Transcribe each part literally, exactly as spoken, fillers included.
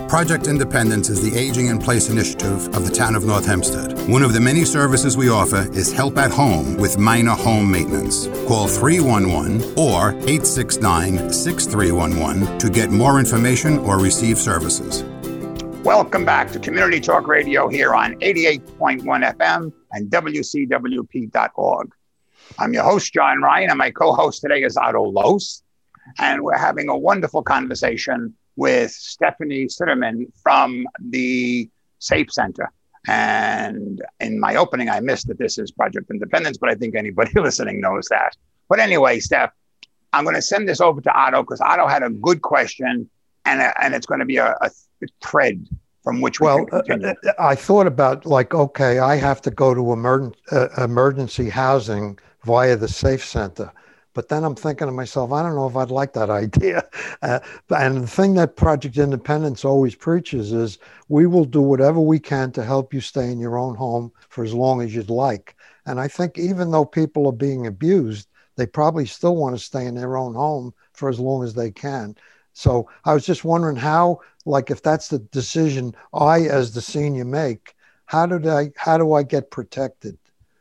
Project Independence is the Aging in Place initiative of the town of North Hempstead. One of the many services we offer is help at home with minor home maintenance. Call three one one or eight six nine, six three one one to get more information or receive services. Welcome back to Community Talk Radio here on eighty-eight point one F M and W C W P dot org. I'm your host, John Ryan, and my co-host today is Otto Los. And we're having a wonderful conversation with Stephanie Sitterman from the Safe Center. And in my opening, I missed that this is Project Independence, but I think anybody listening knows that. But anyway, Steph, I'm going to send this over to Otto because Otto had a good question, and, a, and it's going to be a, a thread from which we well, can continue. Uh, I thought about, like, okay, I have to go to emerg- uh, emergency housing via the Safe Center. But then I'm thinking to myself, I don't know if I'd like that idea. Uh, and the thing that Project Independence always preaches is we will do whatever we can to help you stay in your own home for as long as you'd like. And I think even though people are being abused, they probably still want to stay in their own home for as long as they can. So I was just wondering how, like, if that's the decision I, as the senior, make, how did I, how do I get protected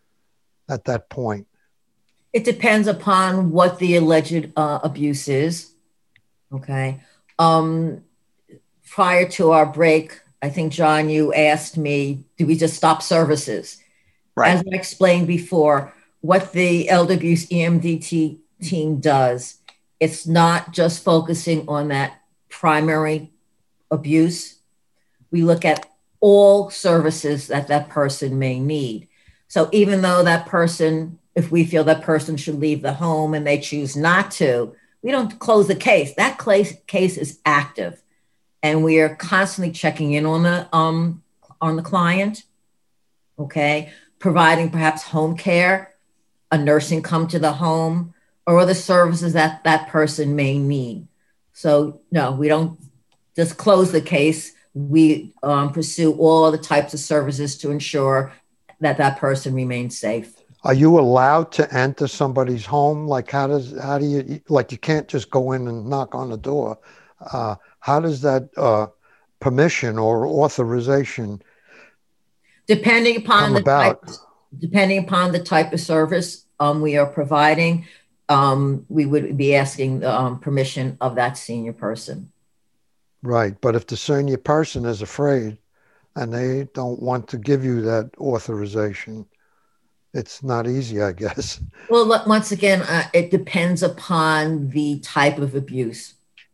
at that point? It depends upon what the alleged uh, abuse is. Okay. Um, prior to our break, I think, John, you asked me, do we just stop services? Right. As I explained before, what the elder abuse E M D T team does, it's not just focusing on that primary abuse. We look at all services that that person may need. So even though that person, if we feel that person should leave the home and they choose not to, we don't close the case. That case is active, and we are constantly checking in on the um on the client. Okay, providing perhaps home care, a nursing come to the home, or other services that that person may need. So no, we don't just close the case. We um, pursue all other types of services to ensure that that person remains safe. Are you allowed to enter somebody's home? Like, how does, how do you, like, you can't just go in and knock on the door. Uh, how does that uh, permission or authorization depending upon come the about? Type, depending upon the type of service um, we are providing, um, we would be asking the um, permission of that senior person. Right. But if the senior person is afraid and they don't want to give you that authorization, it's not easy, I guess. Well, once again, uh, it depends upon the type of abuse.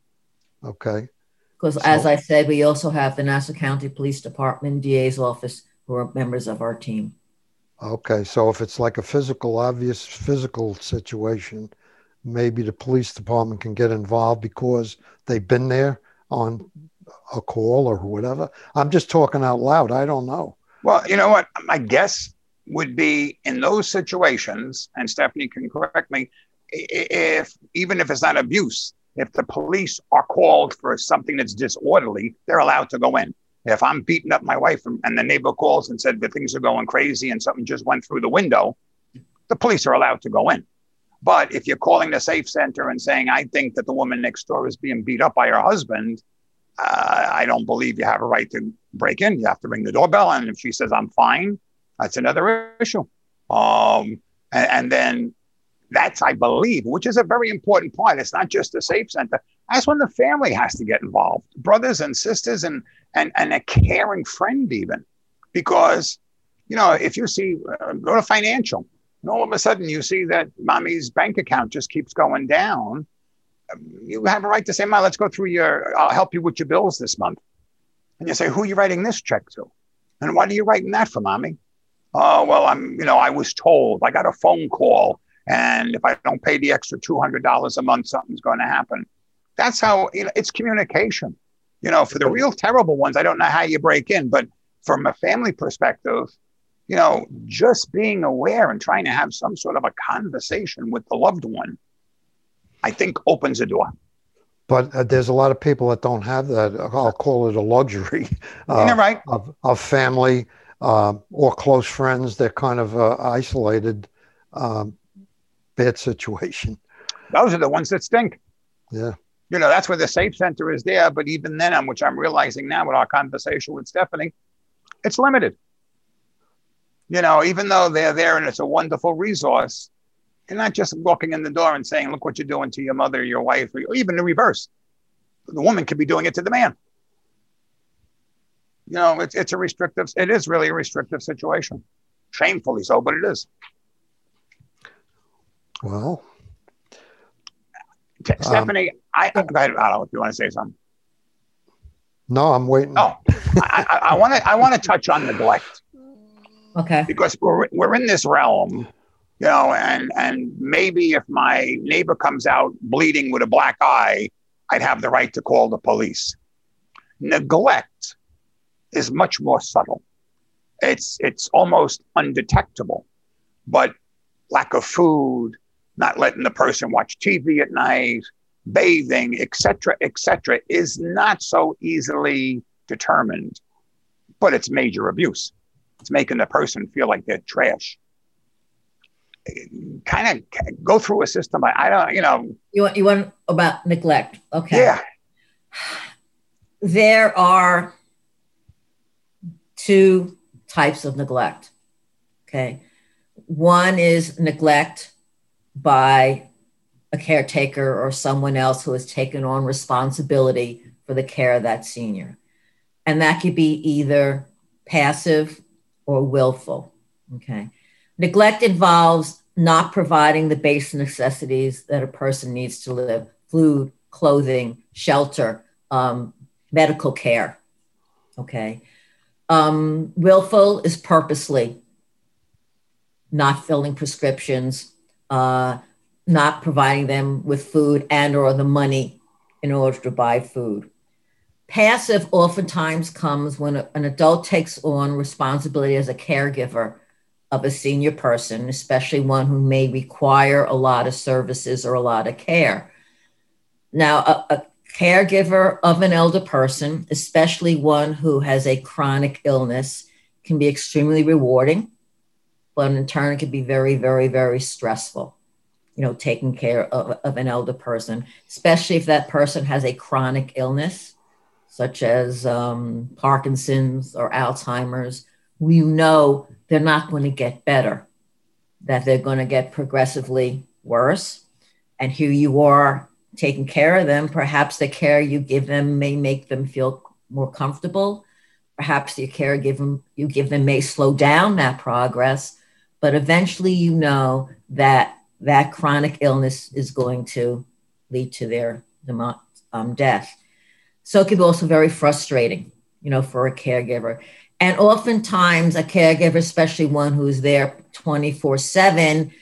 Okay. Because so, as I said, we also have the Nassau County Police Department, D A's office, who are members of our team. Okay. So if it's like a physical, obvious physical situation, maybe the police department can get involved because they've been there on a call or whatever. I'm just talking out loud. I don't know. Well, you know what? My guess would be in those situations, and Stephanie can correct me, if even if it's not abuse, if the police are called for something that's disorderly, they're allowed to go in. If I'm beating up my wife and the neighbor calls and said that things are going crazy and something just went through the window, the police are allowed to go in. But if you're calling the Safe Center and saying, I think that the woman next door is being beat up by her husband, uh, I don't believe you have a right to break in. You have to ring the doorbell. And if she says, I'm fine, that's another issue. Um, and, and then that's, I believe, which is a very important part. It's not just the Safe Center. That's when the family has to get involved. Brothers and sisters and, and, and a caring friend even. Because, you know, if you see, uh, go to financial, and all of a sudden you see that mommy's bank account just keeps going down. You have a right to say, Ma, let's go through your, I'll help you with your bills this month. And you say, who are you writing this check to? And why are you writing that for, Mommy? Oh, well, I'm, you know, I was told, I got a phone call. And if I don't pay the extra two hundred dollars a month, something's going to happen. That's how, you know, it's communication. You know, for the real terrible ones, I don't know how you break in, but from a family perspective, you know, just being aware and trying to have some sort of a conversation with the loved one, I think opens a door. But uh, there's a lot of people that don't have that. I'll call it a luxury uh, You're right. of, of family uh, or close friends. They're kind of uh, isolated, um, bad situation. Those are the ones that stink. Yeah. You know, that's where the safe center is there. But even then, which I'm realizing now with our conversation with Stephanie, it's limited. You know, even though they're there and it's a wonderful resource, you're not just walking in the door and saying, look what you're doing to your mother, your wife, or even the reverse. The woman could be doing it to the man. You know, it's, it's a restrictive, it is really a restrictive situation. Shamefully so, but it is. Well, T- Stephanie, um, I, I, I don't know if you want to say something. No, I'm waiting. Oh, I want to I want to touch on neglect. Okay. Because we're we're in this realm, you know, and and maybe if my neighbor comes out bleeding with a black eye, I'd have the right to call the police. Neglect is much more subtle. It's it's almost undetectable, but lack of food, not letting the person watch T V at night, bathing, et cetera, et cetera, is not so easily determined, but it's major abuse. It's making the person feel like they're trash. Kind of go through a system. I, I don't, you know. You want, you want about neglect. Okay. Yeah. There are two types of neglect. Okay. One is neglect by a caretaker or someone else who has taken on responsibility for the care of that senior. And that could be either passive or willful. Okay. Neglect involves not providing the basic necessities that a person needs to live: food, clothing, shelter, um, medical care. Okay. Um, willful is purposely not filling prescriptions, uh, not providing them with food and or the money in order to buy food. Passive oftentimes comes when a, an adult takes on responsibility as a caregiver of a senior person, especially one who may require a lot of services or a lot of care. Now, a, a caregiver of an elder person, especially one who has a chronic illness, can be extremely rewarding, but in turn, it can be very, very, very stressful. You know, taking care of, of an elder person, especially if that person has a chronic illness, such as um, Parkinson's or Alzheimer's. We know they're not going to get better, that they're going to get progressively worse. And here you are taking care of them. Perhaps the care you give them may make them feel more comfortable. Perhaps the care given, you give them may slow down that progress. But eventually, you know that that chronic illness is going to lead to their um, death. So it can be also very frustrating, you know, for a caregiver. And oftentimes a caregiver, especially one who's there twenty-four seven,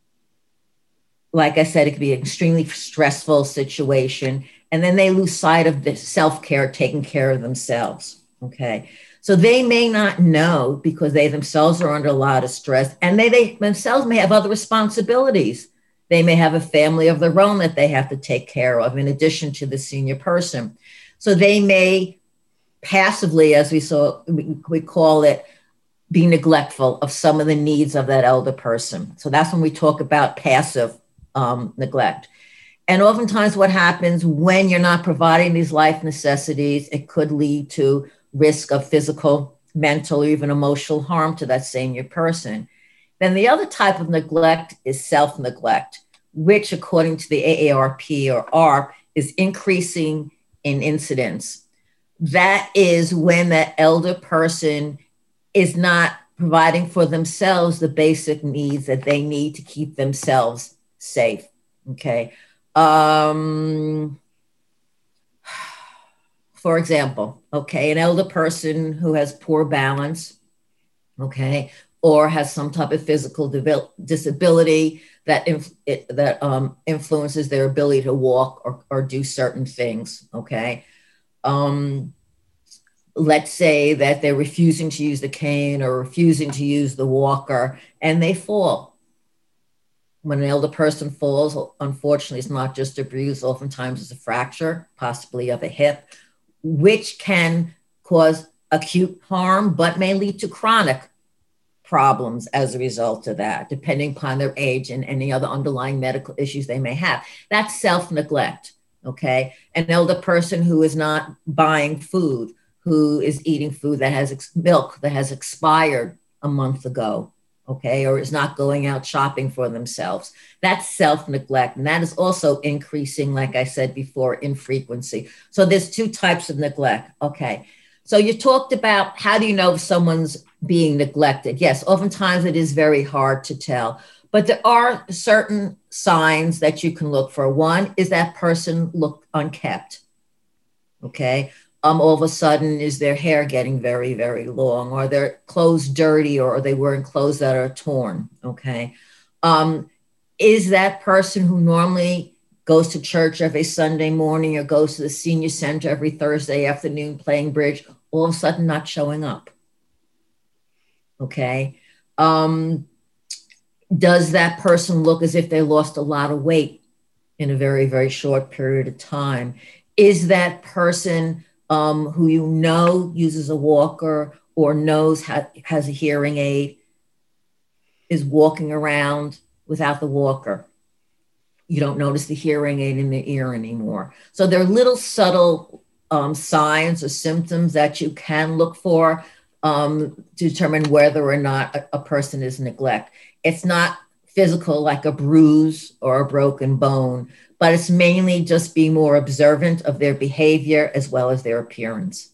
like I said, it could be an extremely stressful situation. And then they lose sight of the self-care, taking care of themselves, okay? So they may not know because they themselves are under a lot of stress, and they, they themselves may have other responsibilities. They may have a family of their own that they have to take care of in addition to the senior person. So they may passively, as we saw, we, we call it, be neglectful of some of the needs of that elder person. So that's when we talk about passive um, neglect. And oftentimes what happens when you're not providing these life necessities, it could lead to risk of physical, mental, or even emotional harm to that senior person. Then the other type of neglect is self-neglect, which according to the A A R P or A R P is increasing in incidence. That is when that elder person is not providing for themselves the basic needs that they need to keep themselves safe. Okay. Um, for example, okay, an elder person who has poor balance, okay, or has some type of physical debil- disability that inf- it, that um, influences their ability to walk or, or do certain things, okay? Um, let's say that they're refusing to use the cane or refusing to use the walker, and they fall. When an elder person falls, unfortunately, it's not just a bruise, oftentimes it's a fracture, possibly of a hip, which can cause acute harm, but may lead to chronic problems as a result of that, depending upon their age and any other underlying medical issues they may have. That's self-neglect, Okay. An elder person who is not buying food, who is eating food that has ex- milk that has expired a month ago. Okay. Or is not going out shopping for themselves. That's self-neglect. And that is also increasing, like I said before, in frequency. So there's two types of neglect. Okay. So you talked about how do you know if someone's being neglected? Yes, oftentimes it is very hard to tell, but there are certain signs that you can look for. One is that person look unkept. Okay. Um, all of a sudden, is their hair getting very, very long, or their clothes dirty, or are they wearing clothes that are torn? Okay. Um, is that person who normally goes to church every Sunday morning or goes to the senior center every Thursday afternoon playing bridge, all of a sudden not showing up? Okay. Um, does that person look as if they lost a lot of weight in a very, very short period of time? Is that person um, who you know uses a walker or knows ha- has a hearing aid, is walking around without the walker? You don't notice the hearing aid in the ear anymore. So there are little subtle um, signs or symptoms that you can look for um, to determine whether or not a, a person is neglect. It's not physical like a bruise or a broken bone, but it's mainly just being more observant of their behavior as well as their appearance.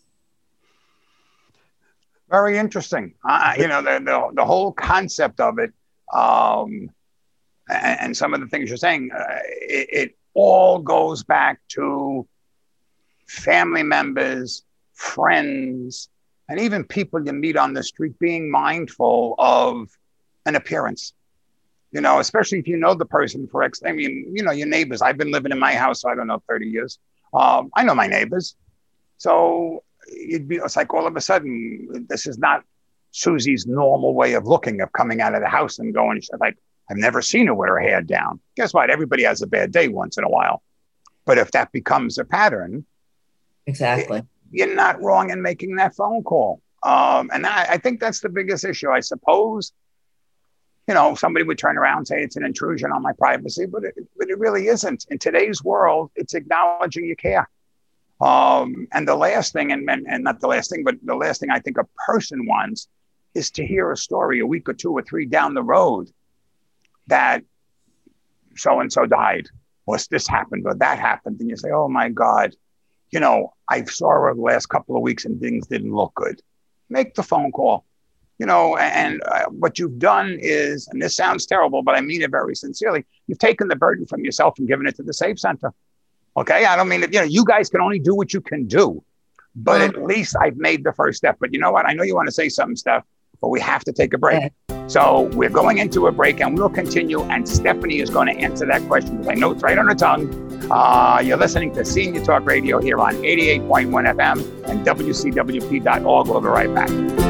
Very interesting. Uh, you know, the, the, the whole concept of it, um, and, and some of the things you're saying, uh, it, it all goes back to family members, friends, and even people you meet on the street being mindful of an appearance. You know, especially if you know the person for X, I mean, you know, your neighbors. I've been living in my house, I don't know, thirty years. Um, I know my neighbors. So it'd be, it's like all of a sudden, this is not Susie's normal way of looking, of coming out of the house and going, like, I've never seen her with her hair down. Guess what? Everybody has a bad day once in a while. But if that becomes a pattern, exactly, it, you're not wrong in making that phone call. Um, and I, I think that's the biggest issue, I suppose. You know, somebody would turn around and say it's an intrusion on my privacy, but it, but it really isn't. In today's world, it's acknowledging you care. Um, and the last thing, and, and, and not the last thing, but the last thing I think a person wants is to hear a story a week or two or three down the road that so-and-so died, or this happened, or that happened. And you say, oh my God, you know, I saw her the last couple of weeks and things didn't look good. Make the phone call. You know, and uh, what you've done is, and this sounds terrible, but I mean it very sincerely, you've taken the burden from yourself and given it to the Safe Center. Okay, I don't mean that, you know, you guys can only do what you can do, but mm-hmm. at least I've made the first step. But you know what? I know you want to say something, Steph, but we have to take a break. Okay. So we're going into a break and we'll continue. And Stephanie is going to answer that question because I know it's right on her tongue. Uh, you're listening to Senior Talk Radio here on eighty-eight point one F M and W C W P dot org. We'll be right back.